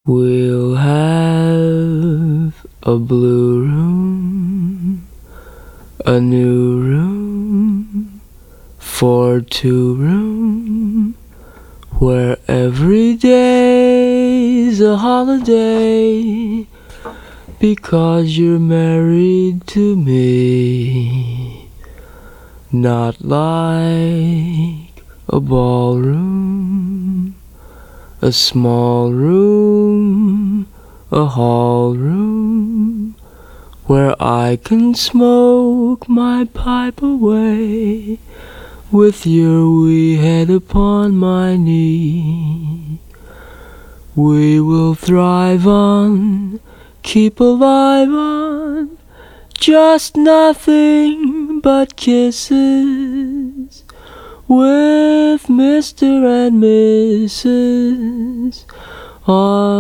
We'll have a blue room, a new room for two room, where every day's a holiday, because you're married to me. Not like a ballroom, a small room, a hall room, where I can smoke my pipe away, with your wee head upon my knee. We will thrive on, keep alive on, just nothing but kisses, with Mr. and Mrs. on